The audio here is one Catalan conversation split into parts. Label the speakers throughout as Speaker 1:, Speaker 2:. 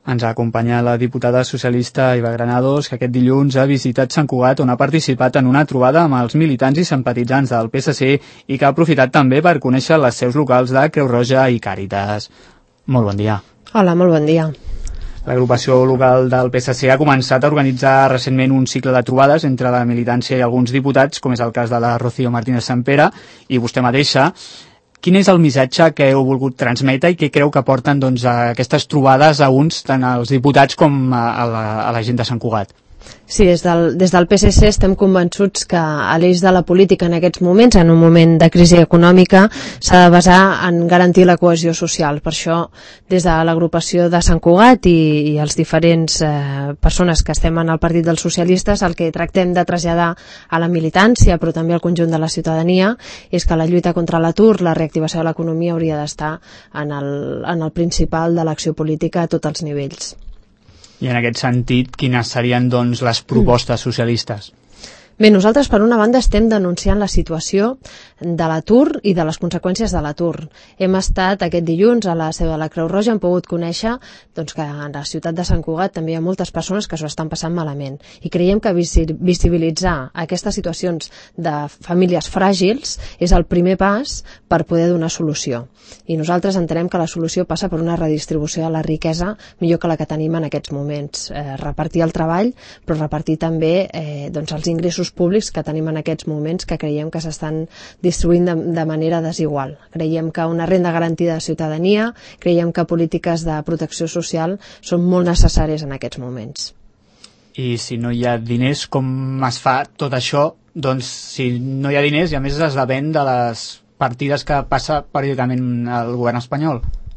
Speaker 1: Ens acompanya la diputada socialista Iva Granados, que aquest dilluns ha visitat Sant Cugat, on ha participat en una trobada amb els militants i simpatitzants del PSC i que ha aprofitat també per conèixer les seus locals de Creu Roja i Càritas. Molt bon dia.
Speaker 2: Hola, molt bon dia.
Speaker 1: L'agrupació local del PSC ha començat a organitzar recentment un cicle de trobades entre la militància i alguns diputats, com és el cas de la Rocío Martínez Sampere i vostè mateixa. Quin és el missatge que heu volgut transmetre i què creu que porten aquestes trobades a uns, tant als diputats com a la gent de Sant Cugat?
Speaker 2: Sí, des del PSC estem convençuts que l'eix de la política en aquests moments, en un moment de crisi econòmica, s'ha de basar en garantir la cohesió social. Per això, des de l'agrupació de Sant Cugat i els diferents persones que estem en el Partit dels Socialistes, el que tractem de traslladar a la militància, però també al conjunt de la ciutadania, és que la lluita contra l'atur, la reactivació de l'economia hauria d'estar en el principal de l'acció política a tots els nivells.
Speaker 1: I en aquest sentit, quines serien les propostes socialistes?
Speaker 2: Bé, nosaltres per una banda estem denunciant la situació de l'atur i de les conseqüències de l'atur. Hem estat aquest dilluns a la seu de la Creu Roja, hem pogut conèixer que a la ciutat de Sant Cugat també hi ha moltes persones que s'ho estan passant malament. I creiem que visibilitzar aquestes situacions de famílies fràgils és el primer pas per poder donar solució. I nosaltres entenem que la solució passa per una redistribució de la riquesa millor que la que tenim en aquests moments. Repartir el treball, però repartir també els ingressos públics que tenim en aquests moments, que creiem que s'estan distribuint de manera desigual. Creiem que una renda garantida de ciutadania, creiem que polítiques de protecció social són molt necessàries en aquests moments.
Speaker 1: I si no hi ha diners, com es fa tot això? Doncs si no hi ha diners i a més es depèn de les partides que passa periòdicament el govern espanyol.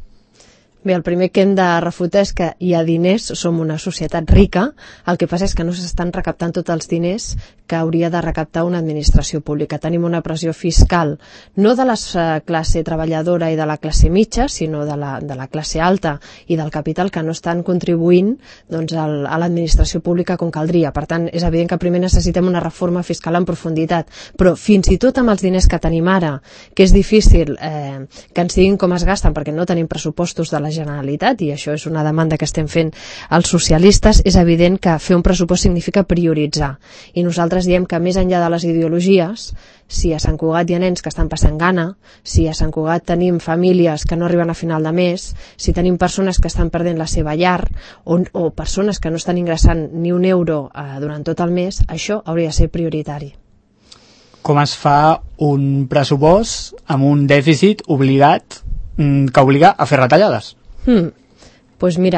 Speaker 2: Bé, el primer que hem de refutar és que hi ha diners, som una societat rica, el que passa és que no s'estan recaptant tots els diners que hauria de recaptar una administració pública. Tenim una pressió fiscal, no de la classe treballadora i de la classe mitja, sinó de la classe alta i del capital que no estan contribuint a l'administració pública com caldria. Per tant, és evident que primer necessitem una reforma fiscal en profunditat, però fins i tot amb els diners que tenim ara, que és difícil que ens diguin com es gasten perquè no tenim pressupostos de la Generalitat, i això és una demanda que estem fent els socialistes, és evident que fer un pressupost significa prioritzar. I nosaltres diem que més enllà de les ideologies, si a Sant Cugat hi ha nens que estan passant gana, si a Sant Cugat tenim famílies que no arriben a final de mes, si tenim persones que estan perdent la seva llar o persones que no estan ingressant ni un euro durant tot el mes, això hauria de ser prioritari.
Speaker 1: Com es fa un pressupost amb un dèficit obligat que obliga a fer retallades?
Speaker 2: Doncs mira,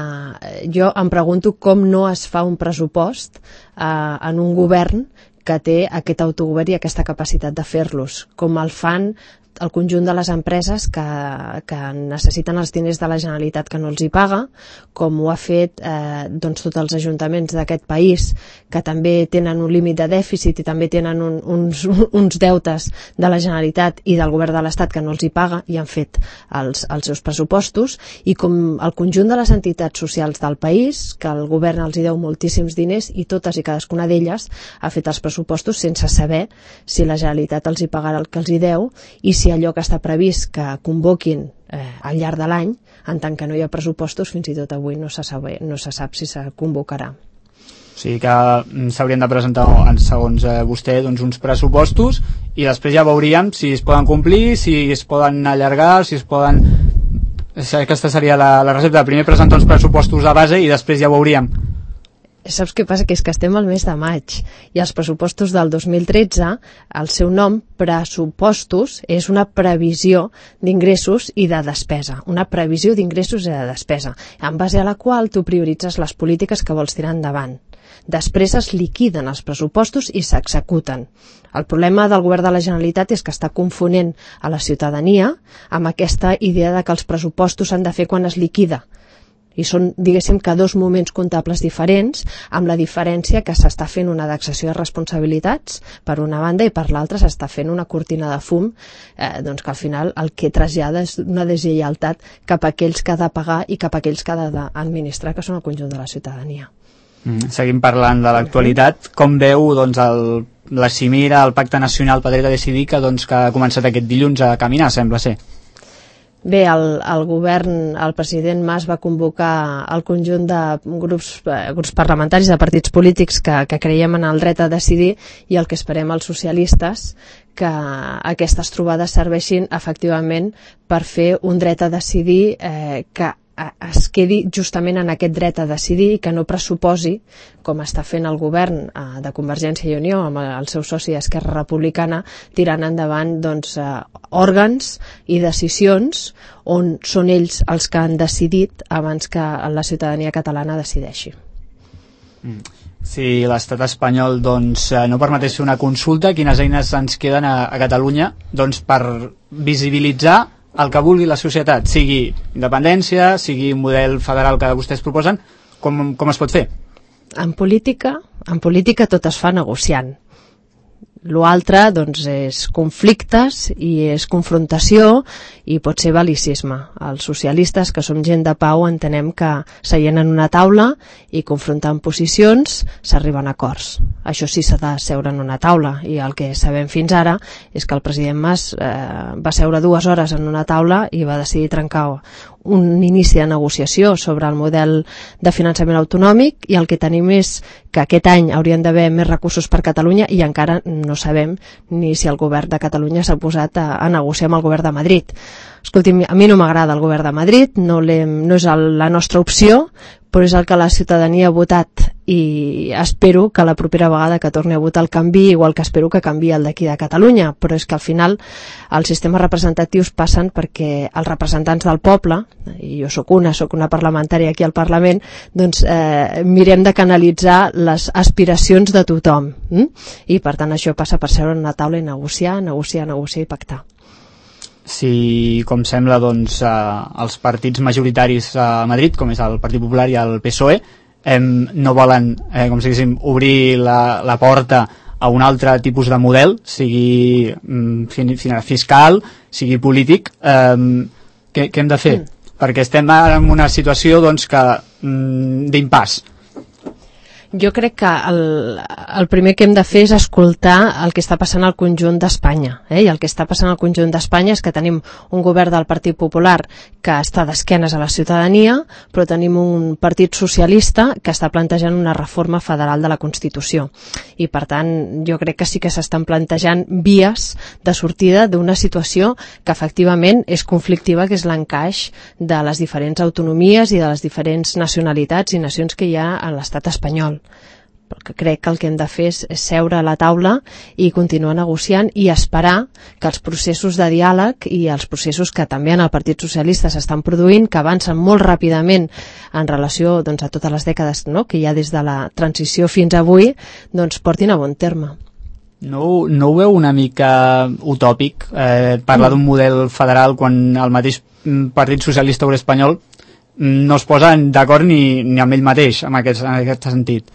Speaker 2: jo em pregunto com no es fa un pressupost en un govern que té aquest autogovern i aquesta capacitat de fer-los, com el fan el conjunt de les empreses que necessiten els diners de la Generalitat que no els hi paga, com ho ha fet tots els ajuntaments d'aquest país que també tenen un límit de dèficit i també tenen uns deutes de la Generalitat i del govern de l'Estat que no els hi paga i han fet els seus pressupostos, i com el conjunt de les entitats socials del país, que el govern els hi deu moltíssims diners i totes i cadascuna d'elles ha fet els pressupostos sense saber si la Generalitat els hi pagarà el que els hi deu i si allò que està previst que convoquin al llarg de l'any, en tant que no hi ha pressupostos, fins i tot avui no se sap si se convocarà.
Speaker 1: O sigui que s'haurien de presentar, segons vostè, uns pressupostos i després ja veuríem si es poden complir, si es poden allargar, si es poden... Aquesta seria la recepta. Primer presentar uns pressupostos de base i després ja veuríem.
Speaker 2: Saps què passa? Que és que estem al mes de maig i els pressupostos del 2013, el seu nom, pressupostos, és una previsió d'ingressos i de despesa. Una previsió d'ingressos i de despesa, en base a la qual tu prioritzes les polítiques que vols tirar endavant. Després es liquiden els pressupostos i s'executen. El problema del govern de la Generalitat és que està confonent a la ciutadania amb aquesta idea de que els pressupostos s'han de fer quan es liquida. I són, diguéssim, que dos moments comptables diferents, amb la diferència que s'està fent una indexació de responsabilitats per una banda i per l'altra s'està fent una cortina de fum que al final el que trasllada és una deslleialtat cap a aquells que ha de pagar i cap a aquells que ha d'administrar, que són el conjunt de la ciutadania.
Speaker 1: Seguim parlant de l'actualitat. Com veu la cimera, el Pacte Nacional per Dret a Decidir, que ha començat aquest dilluns a caminar, sembla ser?
Speaker 2: Bé, el govern, el president Mas va convocar el conjunt de grups parlamentaris, de partits polítics que creiem en el dret a decidir, i el que esperem els socialistes que aquestes trobades serveixin efectivament per fer un dret a decidir que es quedi justament en aquest dret a decidir i que no pressuposi, com està fent el govern de Convergència i Unió amb el seu soci Esquerra Republicana, tirant endavant òrgans i decisions on són ells els que han decidit abans que la ciutadania catalana decideixi.
Speaker 1: Si l'estat espanyol no permetés fer una consulta, quines eines ens queden a Catalunya per visibilitzar el que vulgui la societat, sigui independència, sigui un model federal que vostès proposen, com es pot fer?
Speaker 2: En política tot es fa negociant. L'altre és conflictes i és confrontació i pot ser bel·licisme. Els socialistes, que som gent de pau, entenem que seient en una taula i confrontant posicions s'arriben a acords. Això sí, s'ha de seure en una taula, i el que sabem fins ara és que el president Mas va seure 2 hores en una taula i va decidir trencar un inici de negociació sobre el model de finançament autonòmic, i el que tenim és que aquest any haurien d'haver més recursos per Catalunya i encara no sabem ni si el govern de Catalunya s'ha posat a negociar amb el govern de Madrid. Escolti'm, a mi no m'agrada el govern de Madrid, no és la nostra opció, però és el que la ciutadania ha votat, i espero que la propera vegada que torni a votar el canvi, igual que espero que canvi el d'aquí de Catalunya. Però és que al final els sistemes representatius passen perquè els representants del poble, i jo soc una parlamentària aquí al Parlament, mirem de canalitzar les aspiracions de tothom, i per tant això passa per seure en una taula i negociar i pactar.
Speaker 1: Si, com sembla, els partits majoritaris a Madrid, com és el Partit Popular i el PSOE, no volen, com si diguéssim, obrir la porta a un altre tipus de model, sigui fiscal, sigui polític, què hem de fer? Perquè estem ara en una situació d'impàs.
Speaker 2: Jo crec que el primer que hem de fer és escoltar el que està passant al conjunt d'Espanya. I el que està passant al conjunt d'Espanya és que tenim un govern del Partit Popular que està d'esquenes a la ciutadania, però tenim un partit socialista que està plantejant una reforma federal de la Constitució. I per tant, jo crec que sí que s'estan plantejant vies de sortida d'una situació que efectivament és conflictiva, que és l'encaix de les diferents autonomies i de les diferents nacionalitats i nacions que hi ha a l'estat espanyol. Perquè crec que el que hem de fer és seure a la taula i continuar negociant i esperar que els processos de diàleg i els processos que també en el Partit Socialista s'estan produint, que avancen molt ràpidament en relació a totes les dècades que hi ha des de la transició fins avui, portin a bon terme.
Speaker 1: No ho veu una mica utòpic parlar d'un model federal quan el mateix Partit Socialista Obrer Espanyol no es posen d'acord ni amb ell mateix en aquest sentit?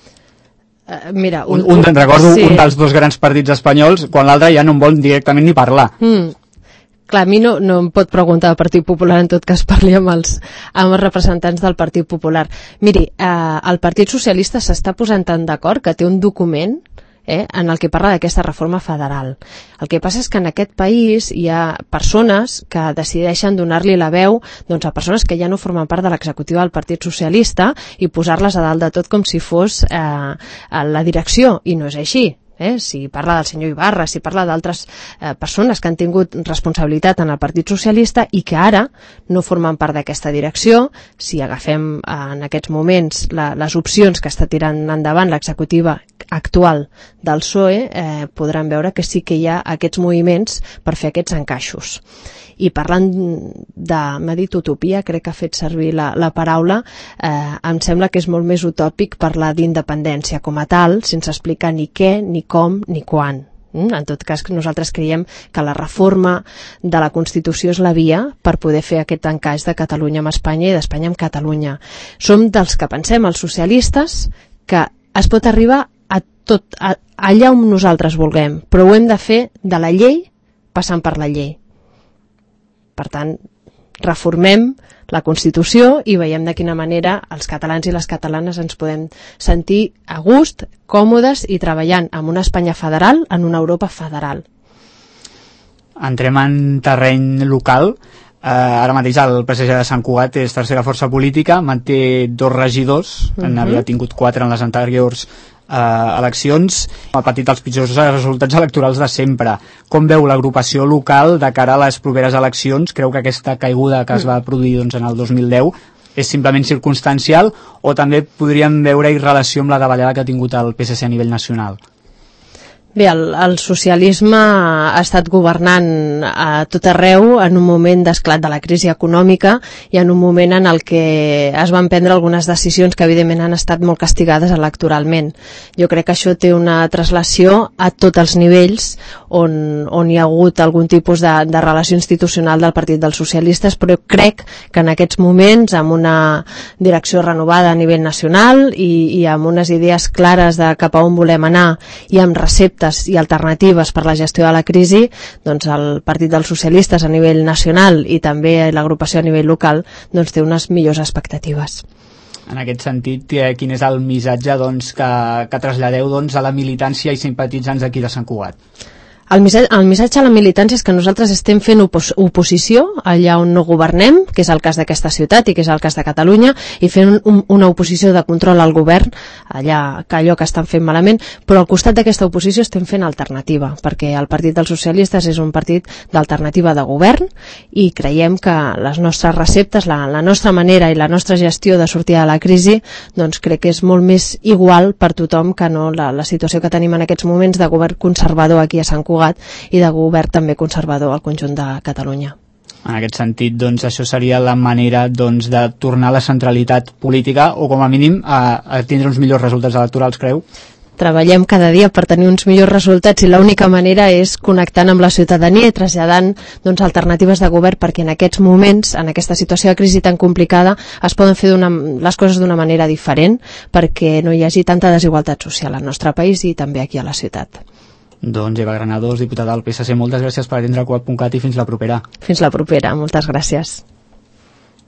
Speaker 2: Mira,
Speaker 1: recordo un dels dos grans partits espanyols quan l'altre ja no en vol directament ni parlar.
Speaker 2: Clar, a mi no em pot preguntar el Partit Popular, en tot cas parli amb els representants del Partit Popular. Miri, el Partit Socialista s'està posant tan d'acord que té un document en el que parla d'aquesta reforma federal. El que passa és que en aquest país hi ha persones que decideixen donar-li la veu a persones que ja no formen part de l'executiva del Partit Socialista i posar-les a dalt de tot com si fos la direcció, i no és així. Si parla del senyor Ibarra, si parla d'altres persones que han tingut responsabilitat en el Partit Socialista i que ara no formen part d'aquesta direcció. Si agafem en aquests moments les opcions que està tirant endavant l'executiva actual del PSOE, podran veure que sí que hi ha aquests moviments per fer aquests encaixos. I parlant m'ha dit utopia, crec que ha fet servir la paraula, em sembla que és molt més utòpic parlar d'independència com a tal, sense explicar ni què, ni com, ni quan. En tot cas, nosaltres creiem que la reforma de la Constitució és la via per poder fer aquest encaix de Catalunya amb Espanya i d'Espanya amb Catalunya. Som dels que pensem, els socialistes, que es pot arribar a tot, allà on nosaltres vulguem, però ho hem de fer de la llei passant per la llei. Per tant, reformem la Constitució i veiem de quina manera els catalans i les catalanes ens podem sentir a gust, còmodes i treballant en una Espanya federal, en una Europa federal.
Speaker 1: Entrem en terreny local. Ara mateix el PSG de Sant Cugat és tercera força política, manté 2 regidors, n'havia tingut 4 en les anteriors eleccions. Ha patit els pitjors resultats electorals de sempre. Com veu l'agrupació local de cara a les properes eleccions? Creu que aquesta caiguda que es va produir en el 2010 és simplement circumstancial o també podríem veure-hi relació amb la davallada que ha tingut el PSC a nivell nacional?
Speaker 2: Bé, el socialisme ha estat governant a tot arreu en un moment d'esclat de la crisi econòmica i en un moment en el que es van prendre algunes decisions que evidentment han estat molt castigades electoralment. Jo crec que això té una traslació a tots els nivells on hi ha hagut algun tipus de relació institucional del Partit dels Socialistes, però crec que en aquests moments, amb una direcció renovada a nivell nacional i amb unes idees clares de cap a on volem anar i amb receptes i alternatives per la gestió de la crisi, doncs el Partit dels Socialistes a nivell nacional i també l'agrupació a nivell local doncs té unes millors expectatives.
Speaker 1: En aquest sentit, quin és el missatge que traslladeu a la militància i simpatitzants d'aquí de Sant Cugat?
Speaker 2: El missatge a la militància és que nosaltres estem fent oposició allà on no governem, que és el cas d'aquesta ciutat i que és el cas de Catalunya, i fent una oposició de control al govern, allò que estan fent malament, però al costat d'aquesta oposició estem fent alternativa, perquè el Partit dels Socialistes és un partit d'alternativa de govern i creiem que les nostres receptes, la nostra manera i la nostra gestió de sortir de la crisi, doncs crec que és molt més igual per tothom que no la situació que tenim en aquests moments de govern conservador aquí a Sant Cugat i de govern també conservador al conjunt de Catalunya.
Speaker 1: En aquest sentit, això seria la manera de tornar a la centralitat política o com a mínim a tindre uns millors resultats electorals, creu?
Speaker 2: Treballem cada dia per tenir uns millors resultats i l'única manera és connectant amb la ciutadania i traslladant alternatives de govern perquè en aquests moments, en aquesta situació de crisi tan complicada, es poden fer les coses d'una manera diferent perquè no hi hagi tanta desigualtat social al nostre país i també aquí a la ciutat.
Speaker 1: Doncs Eva Granados, diputada del PSC, moltes gràcies per atendre Cugat.cat i fins la propera.
Speaker 2: Fins la propera, moltes gràcies.